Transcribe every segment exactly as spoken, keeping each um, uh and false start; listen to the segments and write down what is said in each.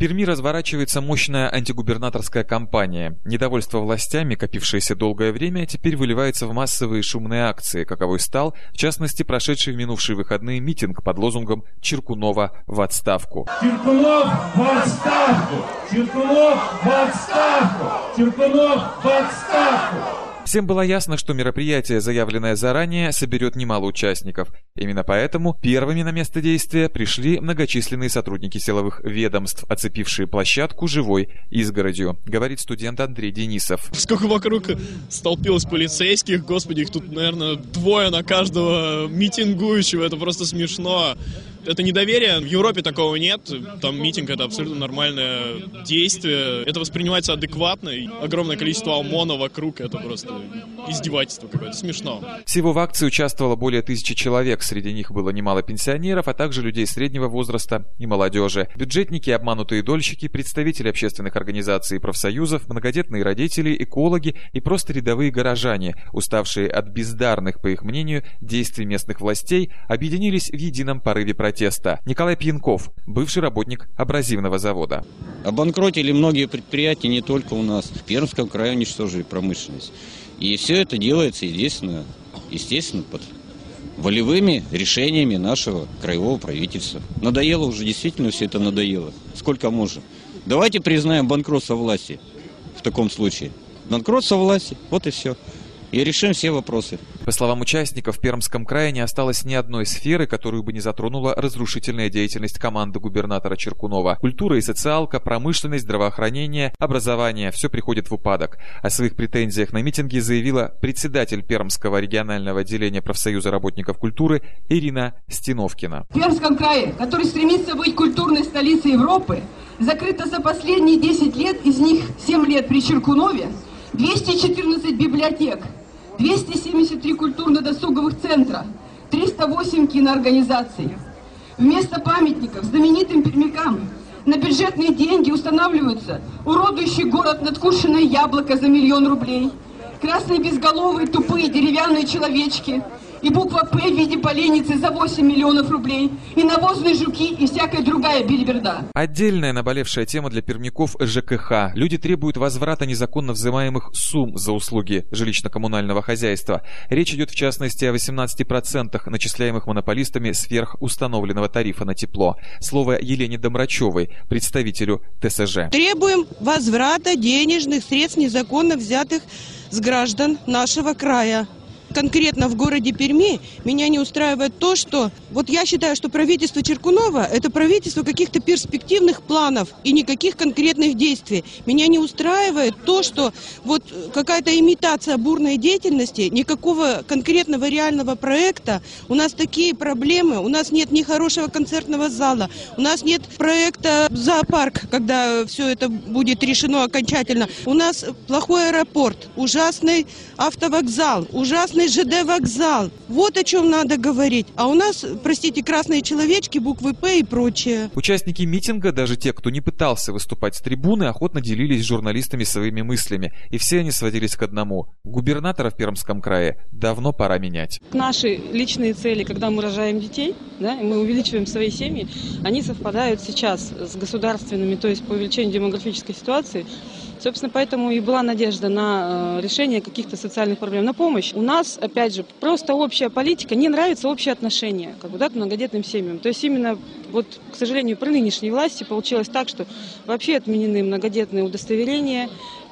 Перми разворачивается мощная антигубернаторская кампания. Недовольство властями, копившееся долгое время, теперь выливается в массовые шумные акции, каковой стал, в частности, прошедший в минувшие выходные митинг под лозунгом «Чиркунова в отставку». Чиркунов в отставку! Чиркунов в отставку! Чиркунов в отставку! Всем было ясно, что мероприятие, заявленное заранее, соберет немало участников. Именно поэтому первыми на место действия пришли многочисленные сотрудники силовых ведомств, оцепившие площадку живой изгородью, говорит студент Андрей Денисов. Сколько вокруг столпилось полицейских, господи, их тут, наверное, двое на каждого митингующего, это просто смешно. Это недоверие, в Европе такого нет, там митинг — это абсолютно нормальное действие, это воспринимается адекватно, и огромное количество ОМОНа вокруг, это просто издевательство какое-то, смешно. Всего в акции участвовало более тысячи человек, среди них было немало пенсионеров, а также людей среднего возраста и молодежи. Бюджетники, обманутые дольщики, представители общественных организаций и профсоюзов, многодетные родители, экологи и просто рядовые горожане, уставшие от бездарных, по их мнению, действий местных властей, объединились в едином порыве протеста. Протеста. Николай Пьянков, бывший работник абразивного завода. Обанкротили многие предприятия не только у нас. В Пермском крае уничтожили промышленность. И все это делается, естественно, естественно под волевыми решениями нашего краевого правительства. Надоело уже, действительно все это надоело. Сколько можно? Давайте признаем банкротство власти в таком случае. Банкротство власти, вот и все. И решим все вопросы. По словам участников, в Пермском крае не осталось ни одной сферы, которую бы не затронула разрушительная деятельность команды губернатора Чиркунова. Культура и социалка, промышленность, здравоохранение, образование – все приходит в упадок. О своих претензиях на митинге заявила председатель Пермского регионального отделения профсоюза работников культуры Ирина Стеновкина. В Пермском крае, который стремится быть культурной столицей Европы, закрыто за последние десять лет, из них семь лет при Чиркунове, двести четырнадцать библиотек, двести семьдесят три культурно-досуговых центра, триста восемь киноорганизаций. Вместо памятников знаменитым пермякам на бюджетные деньги устанавливаются уродующий город надкушенное яблоко за миллион рублей, красные безголовые тупые деревянные человечки и буква «П» в виде поленницы за восемь миллионов рублей, и навозные жуки, и всякая другая белиберда. Отдельная наболевшая тема для пермяков – ЖКХ. Люди требуют возврата незаконно взимаемых сумм за услуги жилищно-коммунального хозяйства. Речь идет в частности о восемнадцати процентах, начисляемых монополистами сверх установленного тарифа на тепло. Слово Елене Домрачевой, представителю ТСЖ. Требуем возврата денежных средств, незаконно взятых с граждан нашего края. Конкретно в городе Перми меня не устраивает то, что... Вот я считаю, что правительство Чиркунова – это правительство каких-то перспективных планов и никаких конкретных действий. Меня не устраивает то, что вот какая-то имитация бурной деятельности, никакого конкретного реального проекта. У нас такие проблемы, у нас нет ни хорошего концертного зала, у нас нет проекта зоопарк, когда все это будет решено окончательно. У нас плохой аэропорт, ужасный автовокзал, ужасный ЖД вокзал. Вот о чем надо говорить. А у нас, простите, красные человечки, буквы П и прочее. Участники митинга, даже те, кто не пытался выступать с трибуны, охотно делились с журналистами своими мыслями. И все они сводились к одному. Губернатора в Пермском крае давно пора менять. Наши личные цели, когда мы рожаем детей, да, мы увеличиваем свои семьи, они совпадают сейчас с государственными, то есть по увеличению демографической ситуации. Собственно, поэтому и была надежда на решение каких-то социальных проблем, на помощь. У нас, опять же, просто общая политика, не нравится общее отношение как бы, да, к многодетным семьям. То есть именно, вот, к сожалению, при нынешней власти получилось так, что вообще отменены многодетные удостоверения.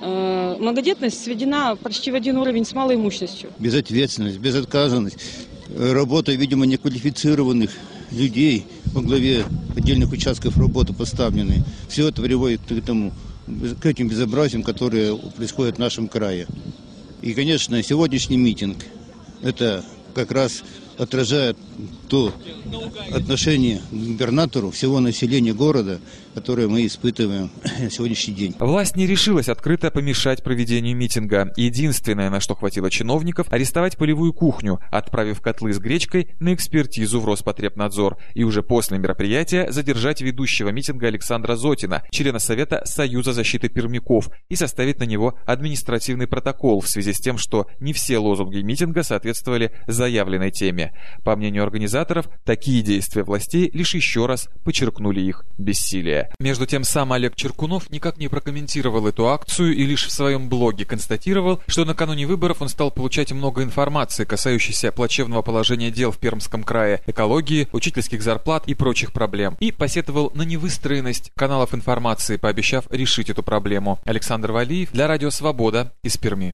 Э, многодетность сведена почти в один уровень с малоимущностью. Безответственность, безотказанность, работа, видимо, неквалифицированных людей во главе отдельных участков работы поставлены. Все это приводит к этому, к этим безобразиям, которые происходят в нашем крае. И, конечно, сегодняшний митинг – это как раз отражает то отношение к губернатору всего населения города, которое мы испытываем на сегодняшний день. Власть не решилась открыто помешать проведению митинга. Единственное, на что хватило чиновников – арестовать полевую кухню, отправив котлы с гречкой на экспертизу в Роспотребнадзор. И уже после мероприятия задержать ведущего митинга Александра Зотина, члена Совета Союза защиты пермяков, и составить на него административный протокол в связи с тем, что не все лозунги митинга соответствовали заявленной теме. По мнению организаторов, такие действия властей лишь еще раз подчеркнули их бессилие. Между тем, сам Олег Черкунов никак не прокомментировал эту акцию и лишь в своем блоге констатировал, что накануне выборов он стал получать много информации, касающейся плачевного положения дел в Пермском крае, экологии, учительских зарплат и прочих проблем, и посетовал на невыстроенность каналов информации, пообещав решить эту проблему. Александр Валиев для Радио Свобода из Перми.